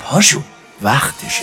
پاشو وقتشه.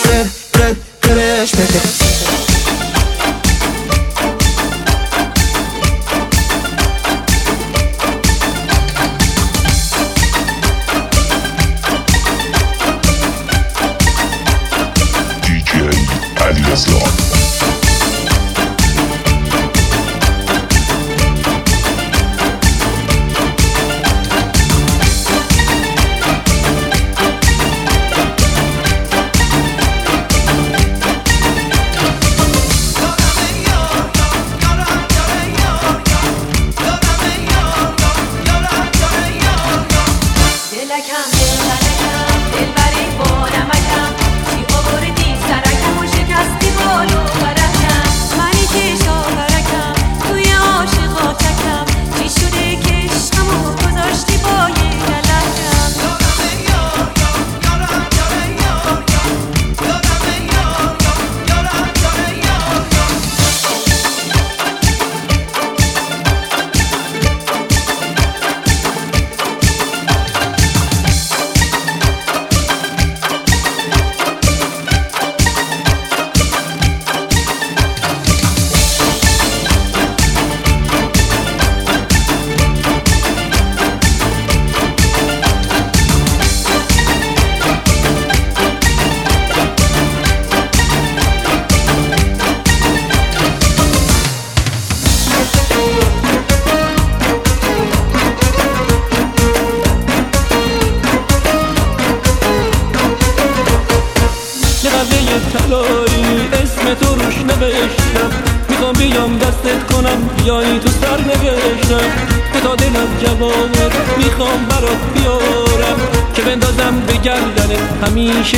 طلایی اسم تو روش نوشتم، میخوام بیام دستت کنم بیایی تو سر نوشتم. به تا دلم جوابت میخوام برات بیارم که بندازم به گردنت همیشه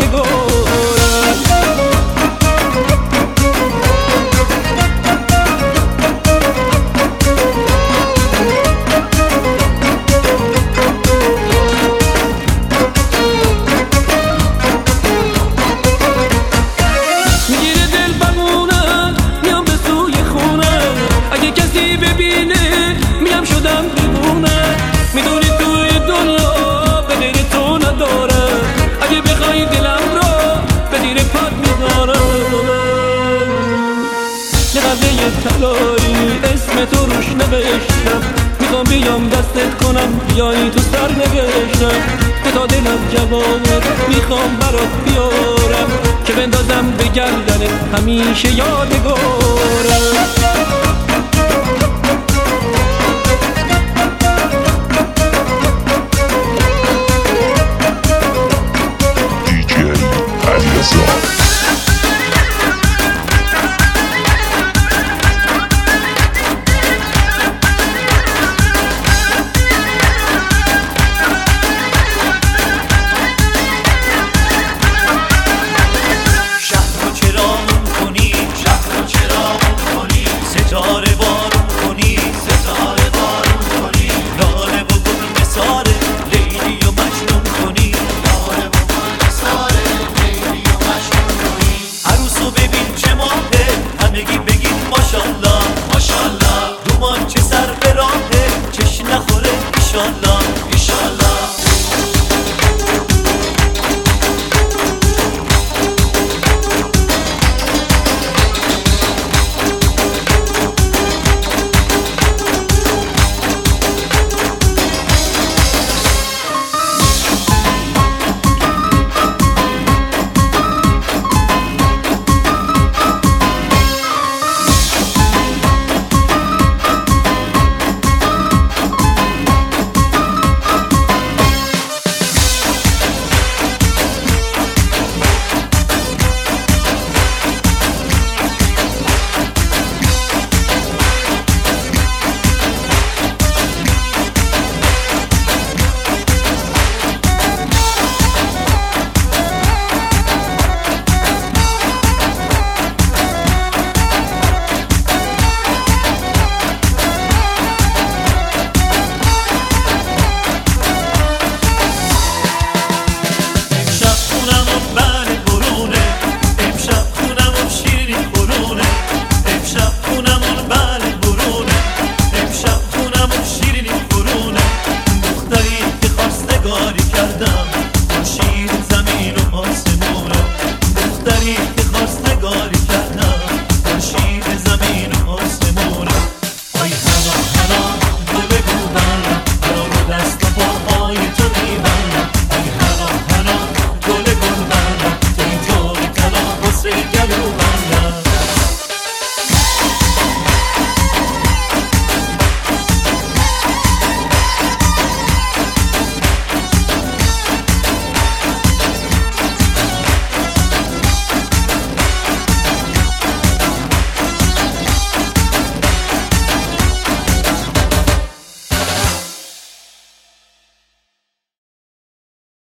یادگارم. میدونی توی دنیا به غیر تو ندارم، اگه بخوای دلم رو به دیر پات میذارم. یه قبله طلایی اسم تو روش نوشتم، میخوام بیام دستت کنم بیایی تو سر نوشتم. به تا دلم جوابت میخوام برات بیارم که بندازم به گردنت همیشه یادگارم.